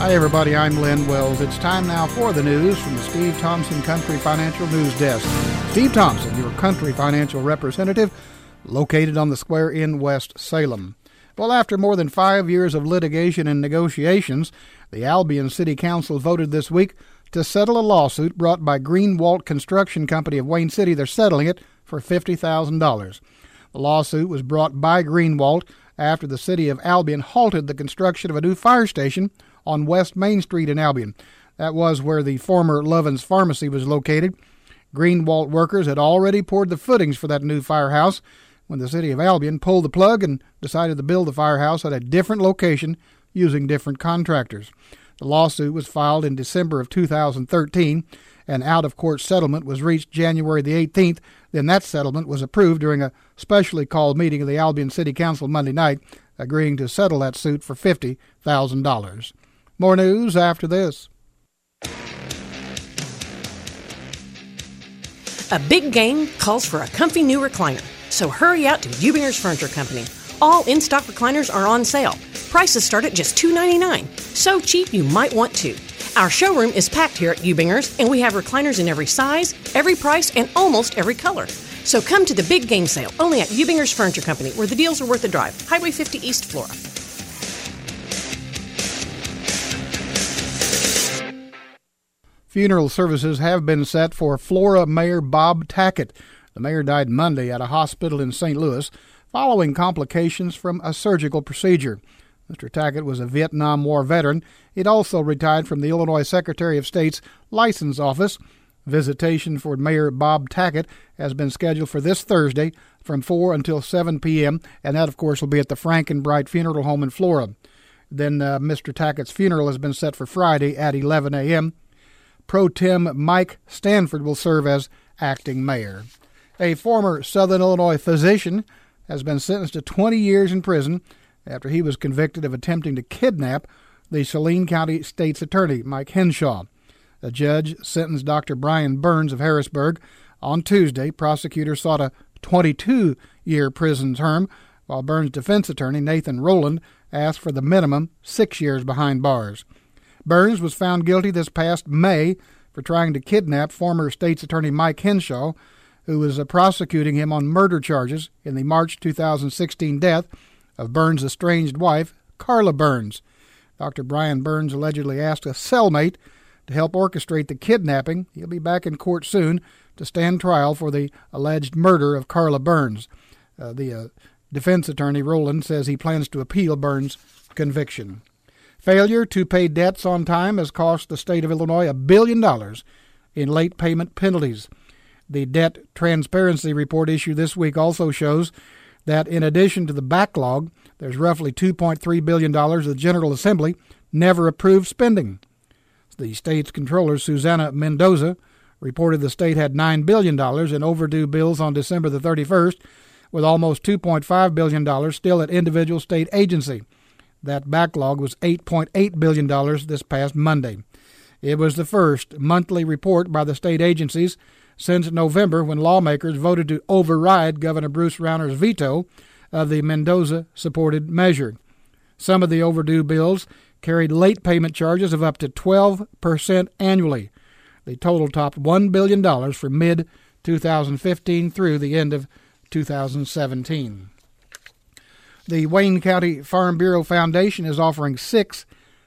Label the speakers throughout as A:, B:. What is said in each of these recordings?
A: Hi, everybody. I'm Len Wells. It's time now for the news from the Steve Thompson Country Financial News Desk. Steve Thompson, your country financial representative, located on the square in West Salem. Well, after more than 5 years of litigation and negotiations, the Albion City Council voted this week to settle a lawsuit brought by Greenwalt Construction Company of Wayne City. They're settling it for $50,000. The lawsuit was brought by Greenwalt after the city of Albion halted the construction of a new fire station on West Main Street in Albion. That was where the former Lovin's Pharmacy was located. Greenwalt workers had already poured the footings for that new firehouse when the city of Albion pulled the plug and decided to build the firehouse at a different location using different contractors. The lawsuit was filed in December of 2013. An out-of-court settlement was reached January the 18th. Then that settlement was approved during a specially called meeting of the Albion City Council Monday night, agreeing to settle that suit for $50,000. More news after this.
B: A big game calls for a comfy new recliner, so hurry out to Ubinger's Furniture Company. All in-stock recliners are on sale. Prices start at just $2.99, so cheap you might want two. Our showroom is packed here at Ubinger's, and we have recliners in every size, every price, and almost every color. So come to the big game sale only at Ubinger's Furniture Company, where the deals are worth the drive. Highway 50 East, Flora.
A: Funeral services have been set for Flora Mayor Bob Tackett. The mayor died Monday at a hospital in St. Louis following complications from a surgical procedure. Mr. Tackett was a Vietnam War veteran. He'd also retired from the Illinois Secretary of State's license office. Visitation for Mayor Bob Tackett has been scheduled for this Thursday from 4 until 7 p.m., and that, of course, will be at the Frankenbright Funeral Home in Flora. Then Mr. Tackett's funeral has been set for Friday at 11 a.m. Pro Tem Mike Stanford will serve as acting mayor. A former Southern Illinois physician has been sentenced to 20 years in prison after he was convicted of attempting to kidnap the Saline County State's Attorney, Mike Henshaw. A judge sentenced Dr. Brian Burns of Harrisburg. On Tuesday, prosecutors sought a 22-year prison term, while Burns' defense attorney, Nathan Rowland, asked for the minimum 6 years behind bars. Burns was found guilty this past May for trying to kidnap former State's Attorney Mike Henshaw, who was prosecuting him on murder charges in the March 2016 death of Burns' estranged wife, Carla Burns. Dr. Brian Burns allegedly asked a cellmate to help orchestrate the kidnapping. He'll be back in court soon to stand trial for the alleged murder of Carla Burns. The defense attorney, Rowland, says he plans to appeal Burns' conviction. Failure to pay debts on time has cost the state of Illinois $1 billion in late payment penalties. The Debt Transparency Report issued this week also shows that in addition to the backlog, there's roughly $2.3 billion the General Assembly never approved spending. The state's controller, Susana Mendoza, reported the state had $9 billion in overdue bills on December the 31st, with almost $2.5 billion still at individual state agency. That backlog was $8.8 billion this past Monday. It was the first monthly report by the state agencies since November, when lawmakers voted to override Governor Bruce Rauner's veto of the Mendoza-supported measure. Some of the overdue bills carried late payment charges of up to 12% annually. The total topped $1 billion from mid-2015 through the end of 2017. The Wayne County Farm Bureau Foundation is offering 6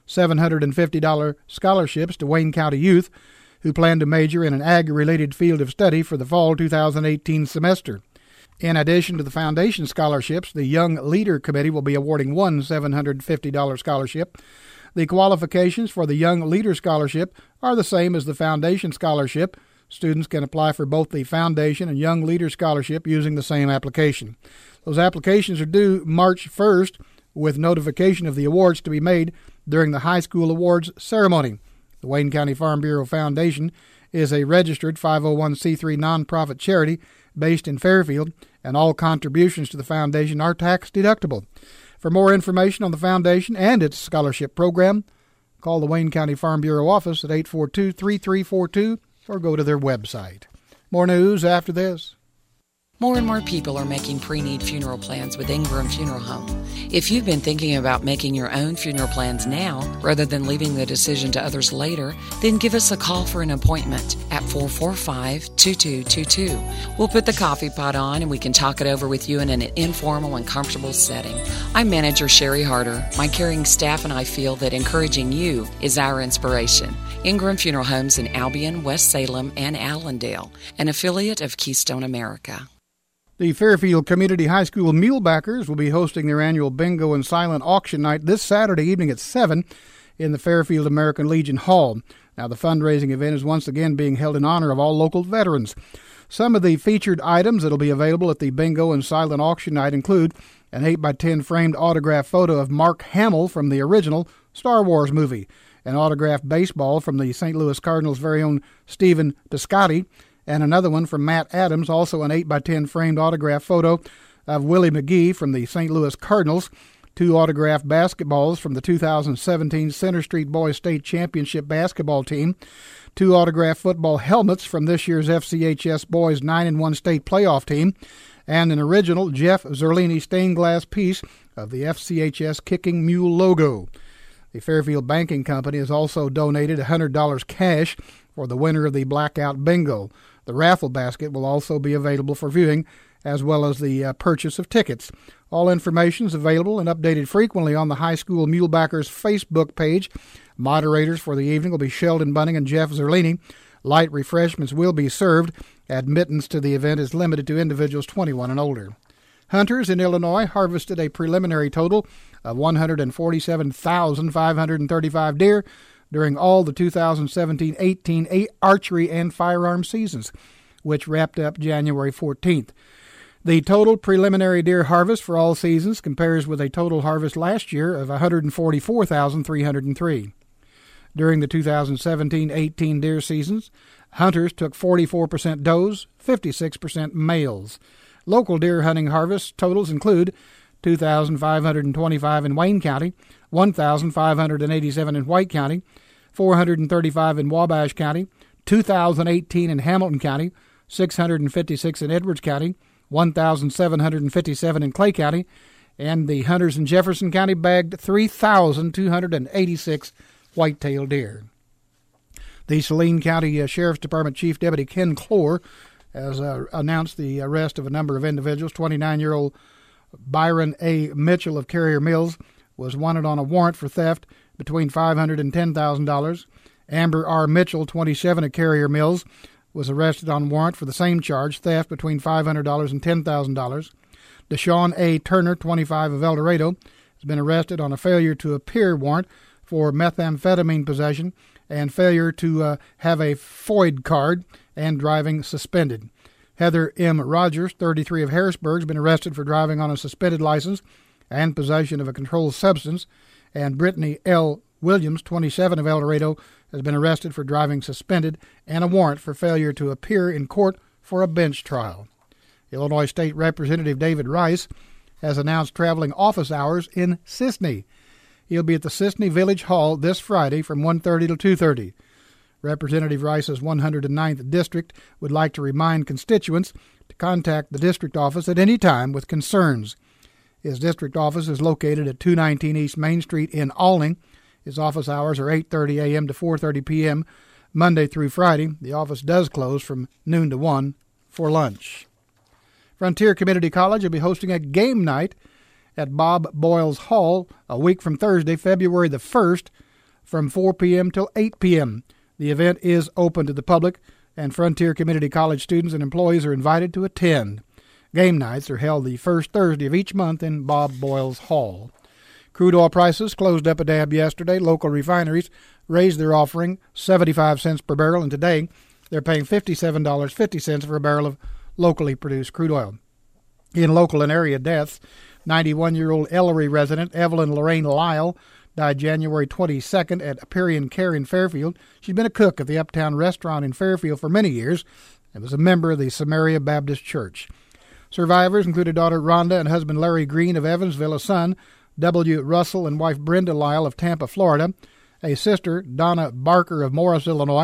A: $750 scholarships to Wayne County youth who plan to major in an ag-related field of study for the fall 2018 semester. In addition to the foundation scholarships, the Young Leader Committee will be awarding one $750 scholarship. The qualifications for the Young Leader Scholarship are the same as the foundation scholarship. Students can apply for both the foundation and Young Leader Scholarship using the same application. Those applications are due March 1st, with notification of the awards to be made during the high school awards ceremony. The Wayne County Farm Bureau Foundation is a registered 501c3 nonprofit charity based in Fairfield, and all contributions to the foundation are tax-deductible. For more information on the foundation and its scholarship program, call the Wayne County Farm Bureau office at 842-3342 or go to their website. More news after this.
C: More and more people are making pre-need funeral plans with Ingram Funeral Home. If you've been thinking about making your own funeral plans now, rather than leaving the decision to others later, then give us a call for an appointment at 445-2222. We'll put the coffee pot on and we can talk it over with you in an informal and comfortable setting. I'm manager Sherry Harder. My caring staff and I feel that encouraging you is our inspiration. Ingram Funeral Homes in Albion, West Salem, and Allendale, an affiliate of Keystone America.
A: The Fairfield Community High School Mulebackers will be hosting their annual bingo and silent auction night this Saturday evening at 7 in the Fairfield American Legion Hall. Now, the fundraising event is once again being held in honor of all local veterans. Some of the featured items that will be available at the bingo and silent auction night include an 8x10 framed autograph photo of Mark Hamill from the original Star Wars movie, an autographed baseball from the St. Louis Cardinals' very own Stephen Piscotty, and another one from Matt Adams, also an 8x10 framed autograph photo of Willie McGee from the St. Louis Cardinals, 2 autographed basketballs from the 2017 Center Street Boys State Championship basketball team, 2 autographed football helmets from this year's FCHS Boys 9-1 state playoff team, and an original Jeff Zerlini stained glass piece of the FCHS Kicking Mule logo. The Fairfield Banking Company has also donated $100 cash for the winner of the Blackout Bingo. The raffle basket will also be available for viewing, as well as the purchase of tickets. All information is available and updated frequently on the High School Mulebackers Facebook page. Moderators for the evening will be Sheldon Bunning and Jeff Zerlini. Light refreshments will be served. Admittance to the event is limited to individuals 21 and older. Hunters in Illinois harvested a preliminary total of 147,535 deer during all the 2017-18 archery and firearm seasons, which wrapped up January 14th. The total preliminary deer harvest for all seasons compares with a total harvest last year of 144,303. During the 2017-18 deer seasons, hunters took 44% does, 56% males. Local deer hunting harvest totals include 2,525 in Wayne County, 1,587 in White County, 435 in Wabash County, 2,018 in Hamilton County, 656 in Edwards County, 1,757 in Clay County, and the hunters in Jefferson County bagged 3,286 white-tailed deer. The Saline County Sheriff's Department Chief Deputy Ken Clore has announced the arrest of a number of individuals. 29-year-old Byron A. Mitchell of Carrier Mills was wanted on a warrant for theft between $500 and $10,000. Amber R. Mitchell, 27, of Carrier Mills, was arrested on warrant for the same charge, theft between $500 and $10,000. Deshaun A. Turner, 25, of El Dorado, has been arrested on a failure to appear warrant for methamphetamine possession and failure to have a FOID card and driving suspended. Heather M. Rogers, 33, of Harrisburg, has been arrested for driving on a suspended license and possession of a controlled substance, and Brittany L. Williams, 27, of El Dorado, has been arrested for driving suspended and a warrant for failure to appear in court for a bench trial. Illinois State Representative David Rice has announced traveling office hours in Sisney. He'll be at the Sisney Village Hall this Friday from 1:30 to 2:30. Representative Rice's 109th District would like to remind constituents to contact the district office at any time with concerns. His district office is located at 219 East Main Street in Alning. His office hours are 8:30 a.m. to 4:30 p.m. Monday through Friday. The office does close from noon to 1 for lunch. Frontier Community College will be hosting a game night at Bob Boyles Hall a week from Thursday, February the 1st, from 4 p.m. till 8 p.m. The event is open to the public, and Frontier Community College students and employees are invited to attend. Game nights are held the first Thursday of each month in Bob Boyles Hall. Crude oil prices closed up a dab yesterday. Local refineries raised their offering 75 cents per barrel, and today they're paying $57.50 for a barrel of locally produced crude oil. In local and area deaths, 91-year-old Ellery resident Evelyn Lorraine Lyle died January 22nd at Aperion Care in Fairfield. She'd been a cook at the Uptown Restaurant in Fairfield for many years and was a member of the Samaria Baptist Church. Survivors included daughter Rhonda and husband Larry Green of Evansville, a son W. Russell and wife Brenda Lyle of Tampa, Florida, a sister Donna Barker of Morris, Illinois,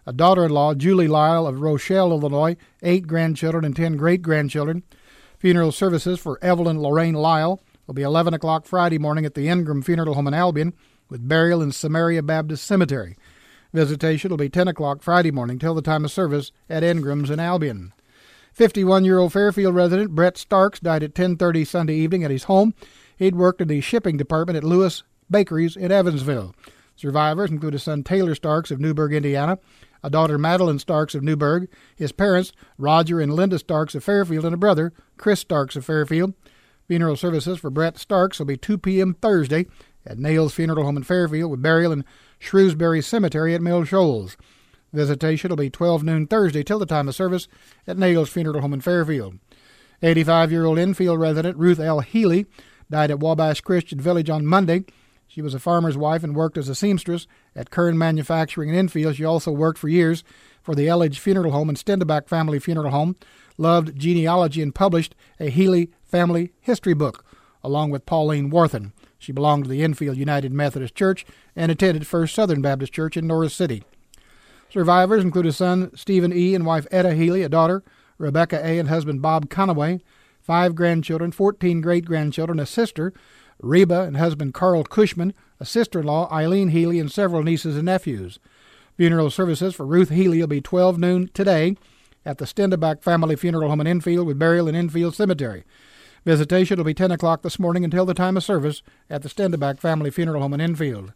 A: a daughter-in-law, Julie Lyle of Rochelle, Illinois, 8 grandchildren and 10 great-grandchildren. Funeral services for Evelyn Lorraine Lyle will be 11 o'clock Friday morning at the Ingram Funeral Home in Albion, with burial in Samaria Baptist Cemetery. Visitation will be 10 o'clock Friday morning till the time of service at Ingram's in Albion. 51-year-old Fairfield resident Brett Starks died at 10:30 Sunday evening at his home. He'd worked in the shipping department at Lewis Bakeries in Evansville. Survivors include his son Taylor Starks of Newburgh, Indiana, a daughter Madeline Starks of Newburgh, his parents Roger and Linda Starks of Fairfield, and a brother Chris Starks of Fairfield. Funeral services for Brett Starks will be 2 p.m. Thursday at Nails Funeral Home in Fairfield, with burial in Shrewsbury Cemetery at Mill Shoals. Visitation will be 12 noon Thursday till the time of service at Nails Funeral Home in Fairfield. 85-year-old Enfield resident Ruth L. Healy died at Wabash Christian Village on Monday. She was a farmer's wife and worked as a seamstress at Kern Manufacturing in Enfield. She also worked for years for the Elledge Funeral Home and Stenderbach Family Funeral Home, loved genealogy, and published a Healy family history book, along with Pauline Warthen. She belonged to the Enfield United Methodist Church and attended First Southern Baptist Church in Norris City. Survivors include a son, Stephen E., and wife Etta Healy, a daughter, Rebecca A., and husband Bob Conaway, 5 grandchildren, 14 great-grandchildren, a sister, Reba, and husband Carl Cushman, a sister-in-law, Eileen Healy, and several nieces and nephews. Funeral services for Ruth Healy will be 12 noon today at the Stenderbach Family Funeral Home in Enfield, with burial in Enfield Cemetery. Visitation will be 10 o'clock this morning until the time of service at the Stenderbach Family Funeral Home in Enfield.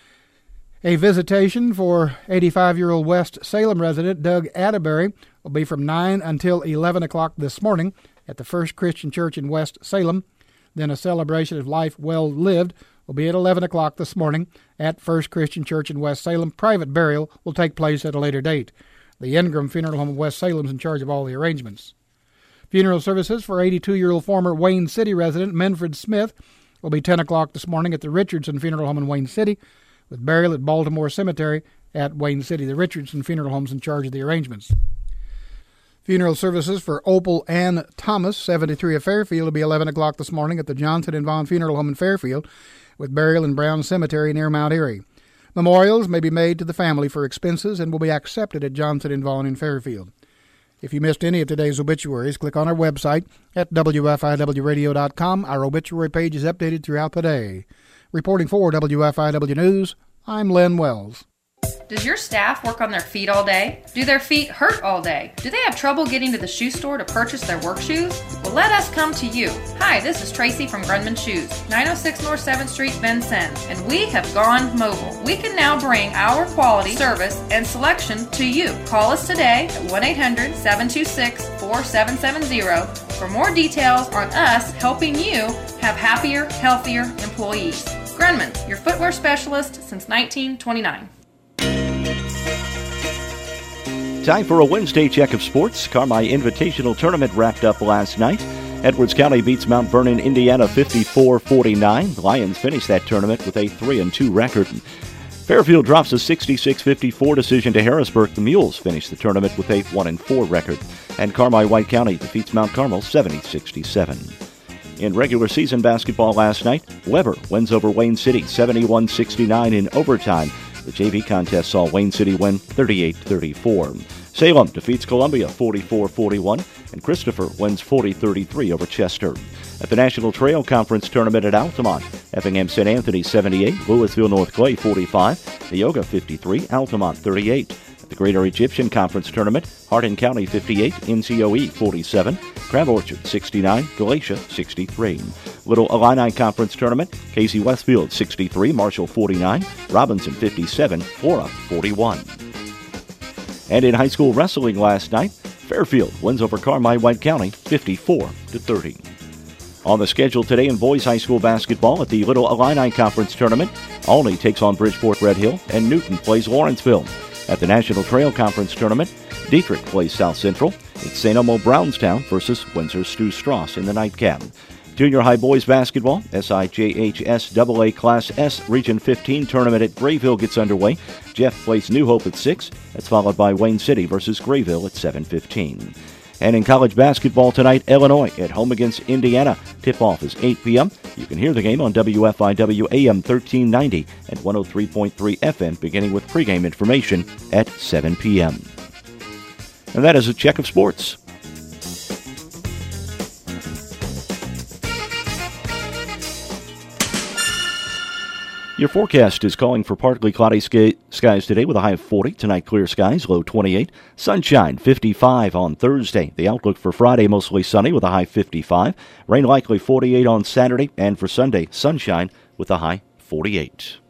A: A visitation for 85-year-old West Salem resident Doug Atterbury will be from 9 until 11 o'clock this morning at the First Christian Church in West Salem. Then a celebration of life well lived will be at 11 o'clock this morning at First Christian Church in West Salem. Private burial will take place at a later date. The Ingram Funeral Home of West Salem is in charge of all the arrangements. Funeral services for 82-year-old former Wayne City resident Manfred Smith will be 10 o'clock this morning at the Richardson Funeral Home in Wayne City, with burial at Baltimore Cemetery at Wayne City. The Richardson Funeral Home is in charge of the arrangements. Funeral services for Opal Ann Thomas, 73 of Fairfield, will be 11 o'clock this morning at the Johnson and Vaughn Funeral Home in Fairfield, with burial in Brown Cemetery near Mount Airy. Memorials may be made to the family for expenses and will be accepted at Johnson and Vaughn in Fairfield. If you missed any of today's obituaries, click on our website at WFIWradio.com. Our obituary page is updated throughout the day. Reporting for WFIW News, I'm Len Wells.
D: Does your staff work on their feet all day? Do their feet hurt all day? Do they have trouble getting to the shoe store to purchase their work shoes? Well, let us come to you. Hi, this is Tracy from Grundman Shoes, 906 North 7th Street, Vincennes, and we have gone mobile. We can now bring our quality, service, and selection to you. Call us today at 1-800-726-4770 for more details on us helping you have happier, healthier employees. Grundman, your footwear specialist since 1929.
E: Time for a Wednesday check of sports. Carmi Invitational Tournament wrapped up last night. Edwards County beats Mount Vernon, Indiana 54-49. The Lions finished that tournament with a 3-2 record. Fairfield drops a 66-54 decision to Harrisburg. The Mules finished the tournament with a 1-4 record. And Carmi White County defeats Mount Carmel 70-67. In regular season basketball last night, Weber wins over Wayne City 71-69 in overtime. The JV contest saw Wayne City win 38-34. Salem defeats Columbia 44-41, and Christopher wins 40-33 over Chester. At the National Trail Conference Tournament at Altamont, Effingham St. Anthony 78, Louisville North Clay 45, Neoga 53, Altamont 38. At the Greater Egyptian Conference Tournament, Hardin County 58, NCOE 47, Crab Orchard 69, Galatia 63. Little Illini Conference Tournament, Casey Westfield 63, Marshall 49, Robinson 57, Flora 41. And in high school wrestling last night, Fairfield wins over Carmi White County 54-30. On the schedule today in boys high school basketball at the Little Illini Conference Tournament, Olney takes on Bridgeport Red Hill and Newton plays Lawrenceville. At the National Trail Conference Tournament, Dietrich plays South Central. It's St. Elmo Brownstown versus Windsor Stu Strauss in the nightcap. Junior high boys basketball, SIJHS AA Class S Region 15 tournament at Grayville gets underway. Jeff plays New Hope at 6. That's followed by Wayne City versus Grayville at 7:15. And in college basketball tonight, Illinois at home against Indiana. Tip-off is 8 p.m. You can hear the game on WFIW AM 1390 and 103.3 FM, beginning with pregame information at 7 p.m. And that is a check of sports. Your forecast is calling for partly cloudy skies today with a high of 40. Tonight, clear skies, low 28. Sunshine, 55 on Thursday. The outlook for Friday, mostly sunny with a high 55. Rain likely 48 on Saturday. And for Sunday, sunshine with a high 48.